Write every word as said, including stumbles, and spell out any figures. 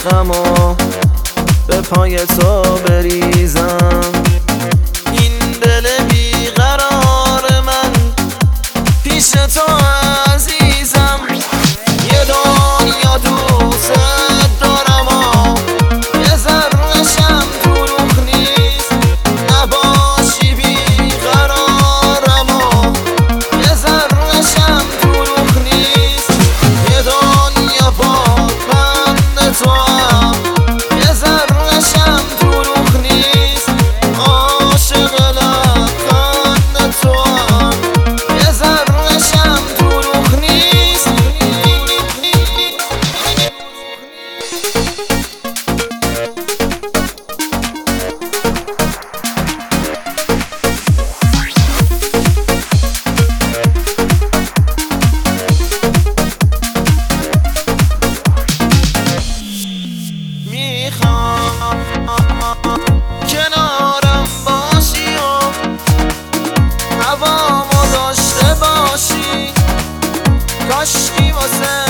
غمو به پای تو بریزم. این دل بیقرار من پیش تو عزیزم، یه دنیا دوست دارم و یه ذره شم دروغ نیست. نباشی بیقرارم و یه ذره شم دروغ نیست. یه دنیا پاک بند تو هم یه ذره شم دروغ نیست. عاشق لبخند تو هم یه ذره شم دروغ نیست. میخوام کنارم باشی و هوامو داشته باشی، کاشکی واسه